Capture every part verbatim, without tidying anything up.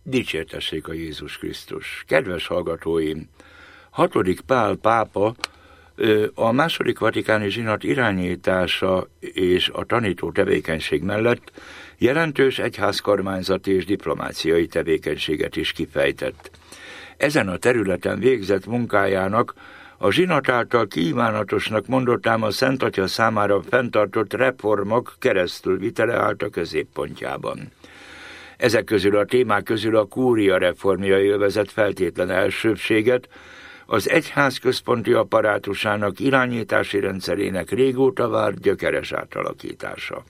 Dicsértessék a Jézus Krisztus! Kedves hallgatóim! Hatodik Pál pápa a második vatikáni zsinat irányítása és a tanító tevékenység mellett jelentős egyházkormányzati és diplomáciai tevékenységet is kifejtett. Ezen a területen végzett munkájának a zsinat által kívánatosnak mondott, ám a Szent Atya számára fenntartott reformok keresztülvitele állt a középpontjában. Ezek közül a témák közül a kúria reformja élvezett feltétlen elsőbbséget, az egyház központi apparátusának irányítási rendszerének régóta várt gyökeres átalakítása.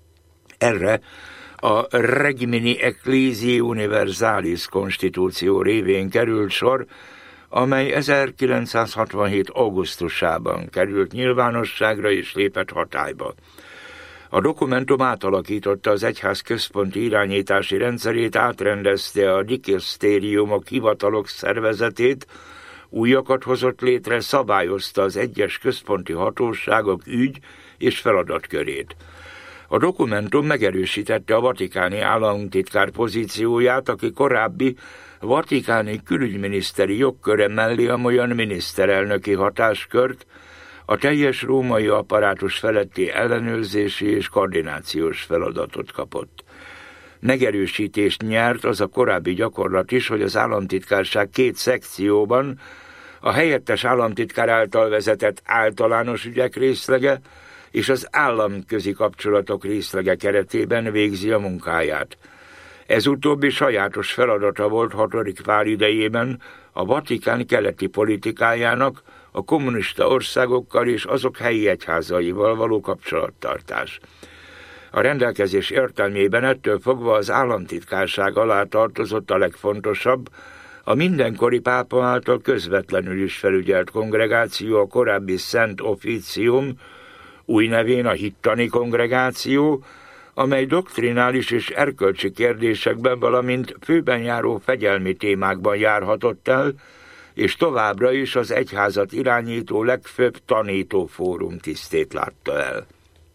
Erre a Regimini Ecclesiae Universalis konstitúció révén került sor, amely ezerkilencszázhatvanhét. augusztusában került nyilvánosságra és lépett hatályba. A dokumentum átalakította az egyház központi irányítási rendszerét, átrendezte a dikasztériumok, hivatalok szervezetét, újakat hozott létre, szabályozta az egyes központi hatóságok ügy- és feladatkörét. A dokumentum megerősítette a vatikáni államtitkár pozícióját, aki korábbi vatikáni külügyminiszteri jogköre mellé amolyan miniszterelnöki hatáskört, a teljes római apparátus feletti ellenőrzési és koordinációs feladatot kapott. Megerősítést nyert az a korábbi gyakorlat is, hogy az államtitkárság két szekcióban a helyettes államtitkár által vezetett általános ügyek részlege és az államközi kapcsolatok részlege keretében végzi a munkáját. Ez utóbbi sajátos feladata volt hatodik Pál idejében a Vatikán keleti politikájának, a kommunista országokkal és azok helyi egyházaival való kapcsolattartás. A rendelkezés értelmében ettől fogva az államtitkárság alá tartozott a legfontosabb, a mindenkori pápa által közvetlenül is felügyelt kongregáció, a korábbi Szent Officium, új nevén a Hittani Kongregáció, amely doktrinális és erkölcsi kérdésekben, valamint főben járó fegyelmi témákban járhatott el, és továbbra is az egyházat irányító legfőbb tanítófórum tisztét látta el.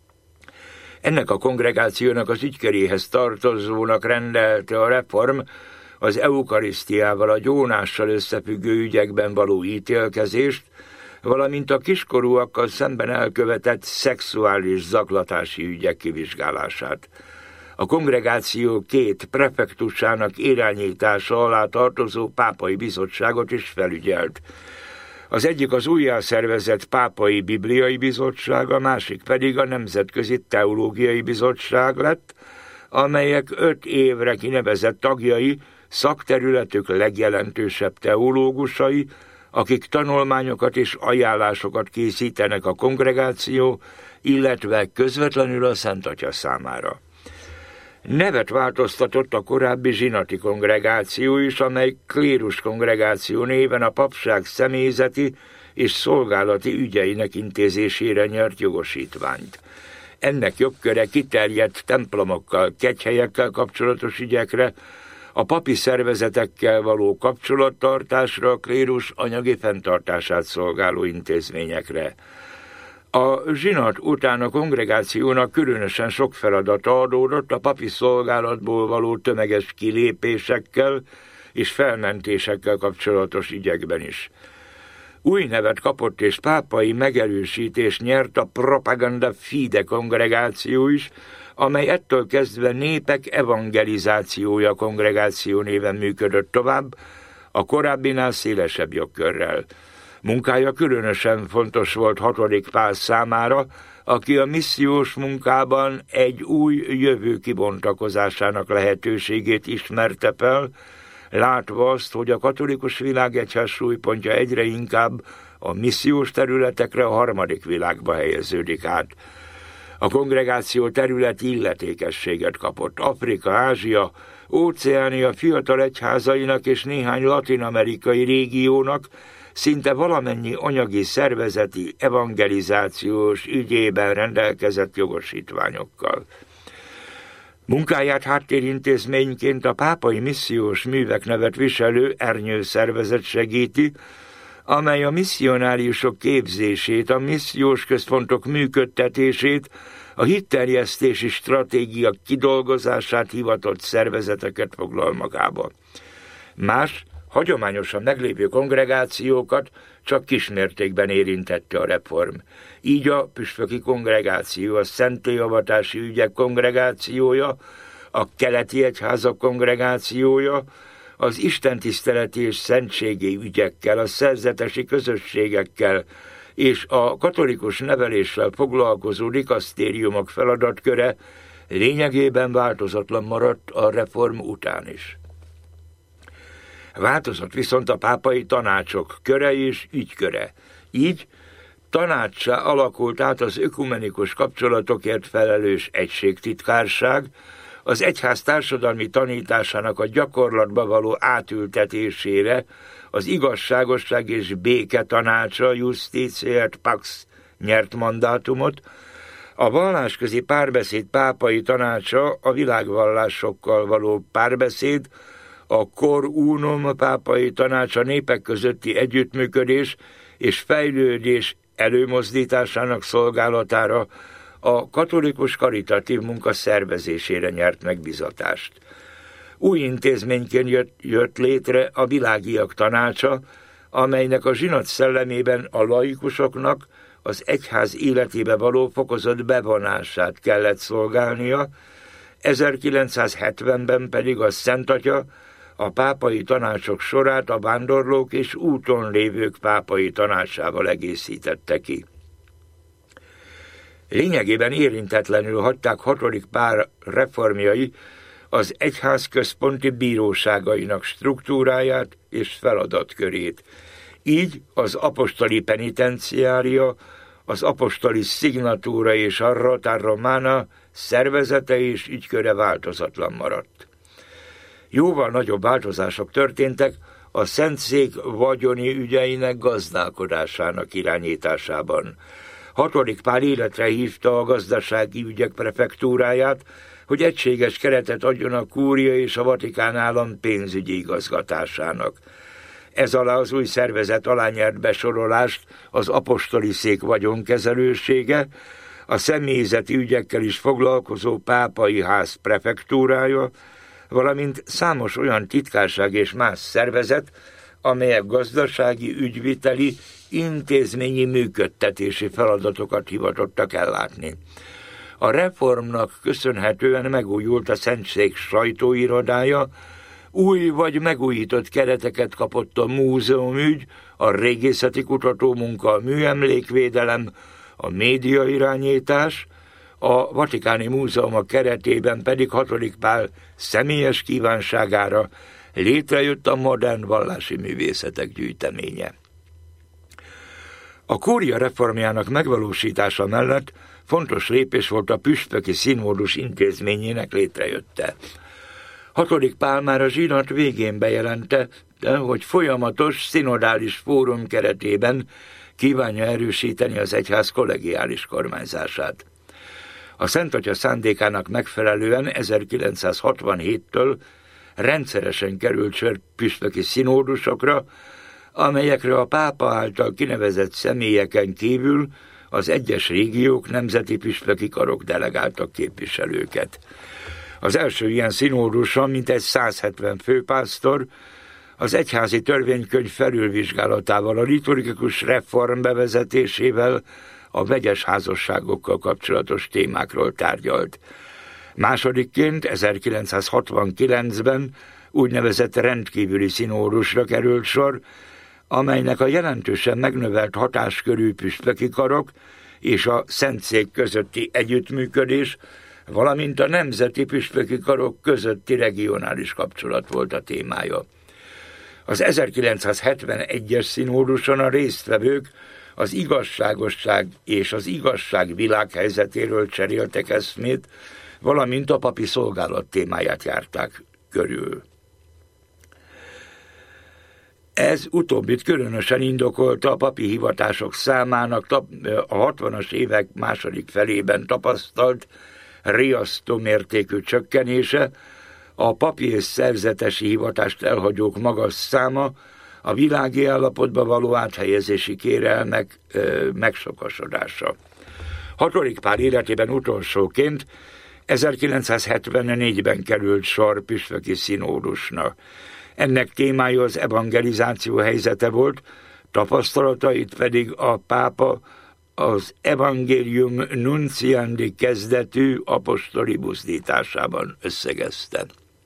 Ennek a kongregációnak az ügyköréhez tartozónak rendelte a reform az eukarisztiával, a gyónással összefüggő ügyekben való ítélkezést, valamint a kiskorúakkal szemben elkövetett szexuális zaklatási ügyek kivizsgálását. A kongregáció két prefektusának irányítása alá tartozó pápai bizottságot is felügyelt. Az egyik az újjászervezett Pápai Bibliai Bizottság, a másik pedig a Nemzetközi Teológiai Bizottság lett, amelyek öt évre kinevezett tagjai szakterületük legjelentősebb teológusai, akik tanulmányokat és ajánlásokat készítenek a kongregáció, illetve közvetlenül a Szent Atya számára. Nevet változtatott a korábbi zsinati kongregáció is, amely klérus kongregáció néven a papság személyzeti és szolgálati ügyeinek intézésére nyert jogosítványt. Ennek jogköre kiterjedt templomokkal, kegyhelyekkel kapcsolatos ügyekre, a papi szervezetekkel való kapcsolattartásra, a klérus anyagi fenntartását szolgáló intézményekre. A zsinat után a kongregációnak különösen sok feladata adódott a papi szolgálatból való tömeges kilépésekkel és felmentésekkel kapcsolatos ügyekben is. Új nevet kapott és pápai megerősítést nyert a Propaganda Fide kongregáció is, amely ettől kezdve népek evangelizációja kongregáció néven működött tovább, a korábbinál szélesebb jogkörrel. Munkája különösen fontos volt hatodik Pál számára, aki a missziós munkában egy új jövő kibontakozásának lehetőségét ismerte fel, látva azt, hogy a katolikus világegyház súlypontja egyre inkább a missziós területekre, a harmadik világba helyeződik át. A kongregáció területi illetékességet kapott. Afrika, Ázsia, Óceánia fiatal egyházainak és néhány latin-amerikai régiónak szinte valamennyi anyagi, szervezeti, evangelizációs ügyében rendelkezett jogosítványokkal. Munkáját háttérintézményként a pápai missziós művek nevet viselő ernyő szervezet segíti, amely a misszionáriusok képzését, a missziós központok működtetését, a hitterjesztési stratégia kidolgozását hivatott szervezeteket foglal magába. Más, hagyományosan meglévő kongregációkat csak kismértékben érintette a reform. Így a püspöki kongregáció, a szentélyavatási ügyek kongregációja, a keleti egyházak kongregációja, az istentiszteleti és szentségi ügyekkel, a szerzetesi közösségekkel és a katolikus neveléssel foglalkozó dikasztériumok feladatköre lényegében változatlan maradt a reform után is. Változott viszont a pápai tanácsok köre és ügyköre. Így tanácssá alakult át az ökumenikus kapcsolatokért felelős egységtitkárság, az egyház társadalmi tanításának a gyakorlatba való átültetésére az igazságosság és béke tanácsa, Justitia et Pax nyert mandátumot, a vallásközi párbeszéd pápai tanácsa, a világvallásokkal való párbeszéd, a Cor Unum pápai tanácsa népek közötti együttműködés és fejlődés előmozdításának szolgálatára, a katolikus karitatív munka szervezésére nyert megbízatást. Új intézményként jött, jött létre a világiak tanácsa, amelynek a zsinat szellemében a laikusoknak az egyház életébe való fokozott bevonását kellett szolgálnia, ezerkilencszázhetvenben pedig a Szent Atya a pápai tanácsok sorát a vándorlók és úton lévők pápai tanácsával egészítette ki. Lényegében érintetlenül hagyták hatodik Pál reformjai az egyház központi bíróságainak struktúráját és feladatkörét. Így az apostoli penitenciária, az apostoli szignatúra és a Rota Romana szervezete és ügyköre változatlan maradt. Jóval nagyobb változások történtek a Szentszék vagyoni ügyeinek gazdálkodásának irányításában. Hatodik Pál életre hívta a gazdasági ügyek prefektúráját, hogy egységes keretet adjon a kúria és a Vatikán állam pénzügyi igazgatásának. Ez alá az új szervezet alá nyert besorolást az apostoli szék vagyonkezelősége, a személyzeti ügyekkel is foglalkozó pápai ház prefektúrája, valamint számos olyan titkárság és más szervezet, amelyek gazdasági, ügyviteli, intézményi működtetési feladatokat hivatottak ellátni. A reformnak köszönhetően megújult a Szentség sajtóirodája, új vagy megújított kereteket kapott a múzeumügy, a régészeti kutatómunka, a műemlékvédelem, a médiairányítás, a Vatikáni Múzeumok keretében pedig hatodik Pál személyes kívánságára létrejött a modern vallási művészetek gyűjteménye. A kúria reformjának megvalósítása mellett fontos lépés volt a püspöki színódus intézményének létrejötte. Hatodik Pál már a zsinat végén bejelentette, hogy folyamatos szinodális fórum keretében kívánja erősíteni az egyház kollegiális kormányzását. A Szent Atya szándékának megfelelően ezerkilencszázhatvanhéttől rendszeresen került sor püspöki színódusokra, amelyekre a pápa által kinevezett személyeken kívül az egyes régiók nemzeti püspöki karok delegáltak képviselőket. Az első ilyen színóduson mintegy száz hetven főpásztor az egyházi törvénykönyv felülvizsgálatával, a liturgikus reform bevezetésével, a vegyes házasságokkal kapcsolatos témákról tárgyalt. Másodikként ezerkilencszázhatvankilencben úgynevezett rendkívüli színódusra került sor, amelynek a jelentősen megnövelt hatáskörű püspöki karok és a Szentszék közötti együttműködés, valamint a nemzeti püspöki karok közötti regionális kapcsolat volt a témája. Az ezerkilencszázhetvenegyes színóduson a résztvevők az igazságosság és az igazság világhelyzetéről cseréltek eszmét, valamint a papi szolgálat témáját járták körül. Ez utóbbit különösen indokolta a papi hivatások számának a hatvanas évek második felében tapasztalt riasztó mértékű csökkenése, a papi és szerzetesi hivatást elhagyók magas száma, a világi állapotba való áthelyezési kérelmek ö, megsokasodása. Hatodik Pál életében utolsóként ezerkilencszázhetvennégyben került sor püspöki színódusnak. Ennek témája az evangelizáció helyzete volt, tapasztalatait pedig a pápa az Evangelium Nunciandi kezdetű apostoli buzdításában összegezte.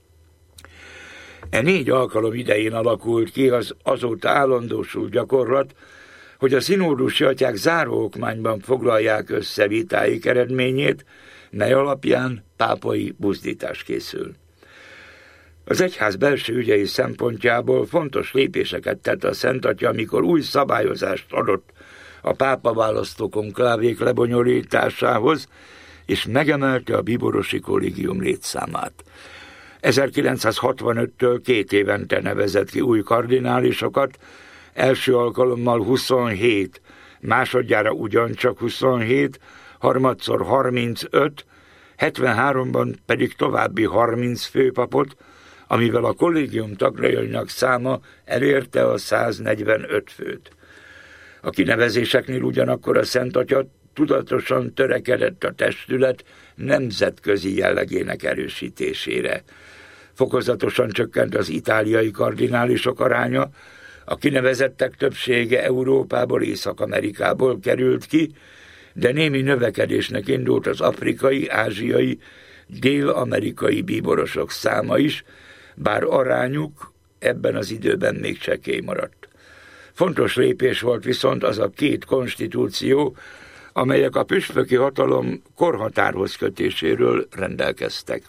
E négy alkalom idején alakult ki az azóta állandósult gyakorlat, hogy a színódusi atyák záróokmányban foglalják össze vitáik eredményét, mely alapján pápai buzdítás készül. Az egyház belső ügyei szempontjából fontos lépéseket tett a Szent Atya, amikor új szabályozást adott a pápa választó konklávék lebonyolításához, és megemelte a bíborosi kollégium létszámát. ezerkilencszázhatvanöttől két évente nevezett ki új kardinálisokat, első alkalommal huszonhét, másodjára ugyancsak huszonhét, harmadszor harmincöt, hetvenháromban pedig további harminc főpapot, amivel a kollégium tagjainak száma elérte a száznegyvenöt főt. A kinevezéseknél ugyanakkor a Szent Atya tudatosan törekedett a testület nemzetközi jellegének erősítésére. Fokozatosan csökkent az itáliai kardinálisok aránya, a kinevezettek többsége Európából, Észak-Amerikából került ki, de némi növekedésnek indult az afrikai, ázsiai, dél-amerikai bíborosok száma is, bár arányuk ebben az időben még csekély maradt. Fontos lépés volt viszont az a két konstitúció, amelyek a püspöki hatalom korhatárhoz kötéséről rendelkeztek.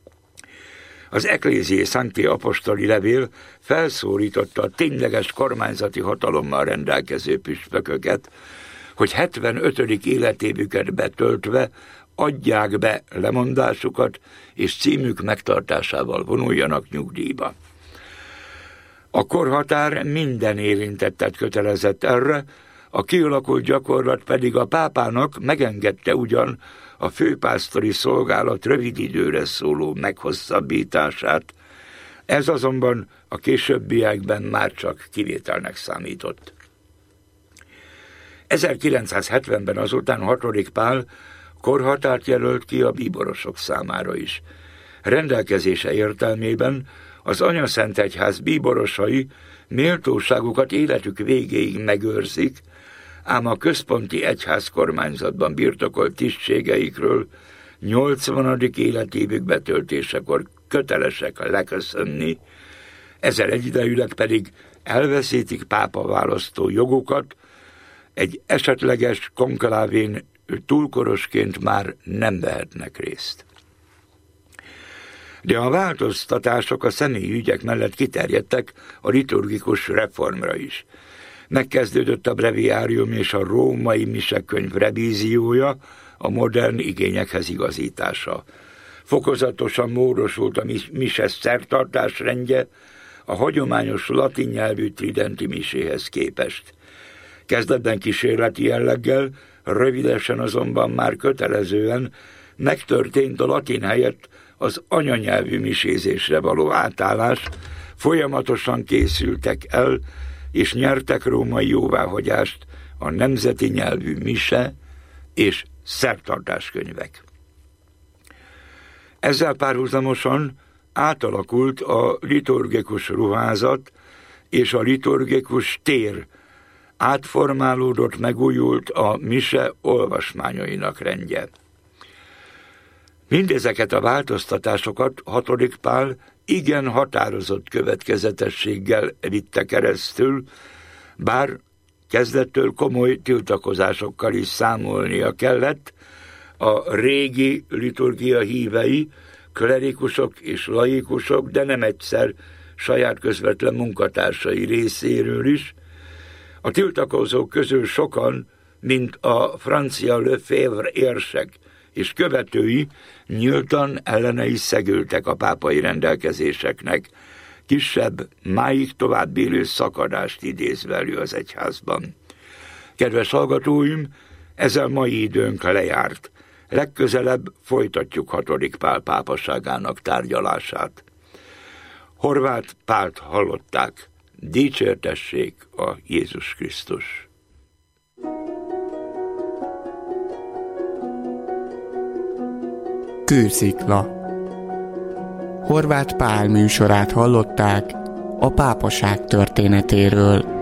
Az Ecclesiae Sancti Apostoli levél felszólította a tényleges kormányzati hatalommal rendelkező püspököket, hogy hetvenötödik életévüket betöltve adják be lemondásukat, és címük megtartásával vonuljanak nyugdíjba. A korhatár minden érintettet kötelezett erre, a kialakult gyakorlat pedig a pápának megengedte ugyan a főpásztori szolgálat rövid időre szóló meghosszabbítását, ez azonban a későbbiekben már csak kivételnek számított. ezerkilencszázhetvenben azután hatodik Pál korhatárt jelölt ki a bíborosok számára is. Rendelkezése értelmében az Anyaszentegyház bíborosai méltóságukat életük végéig megőrzik, ám a központi egyház kormányzatban birtokolt tisztségeikről nyolcvanadik életévük betöltésekor kötelesek leköszönni, ezzel egyidejűleg pedig elveszítik pápa választó jogukat, egy esetleges konklávén túlkorosként már nem vehetnek részt. De a változtatások a személyi ügyek mellett kiterjedtek a liturgikus reformra is. Megkezdődött a breviárium és a római misekönyv revíziója, a modern igényekhez igazítása. Fokozatosan módosult a mise szertartás rendje a hagyományos latin nyelvű tridenti miséhez képest. Kezdetben kísérleti jelleggel, rövidesen azonban már kötelezően megtörtént a latin helyett az anyanyelvű misézésre való átállás, folyamatosan készültek el és nyertek római jóváhagyást a nemzeti nyelvű mise és szertartáskönyvek. Ezzel párhuzamosan átalakult a liturgikus ruházat és a liturgikus tér, átformálódott, megújult a mise olvasmányainak rendje. Mindezeket a változtatásokat hatodik Pál igen határozott következetességgel vitte keresztül, bár kezdettől komoly tiltakozásokkal is számolnia kellett a régi liturgia hívei, klerikusok és laikusok, de nem egyszer saját közvetlen munkatársai részéről is. A tiltakozók közül sokan, mint a francia Lefebvre érsek és követői, nyíltan ellene is szegültek a pápai rendelkezéseknek, kisebb, máig tovább élő szakadást idézve elő az egyházban. Kedves hallgatóim, ezzel mai időnk lejárt. Legközelebb folytatjuk hatodik Pál pápaságának tárgyalását. Horváth Pált hallották. dicsértessék a Jézus Krisztus. Kőszikla. Horváth Pál műsorát hallották a pápaság történetéről.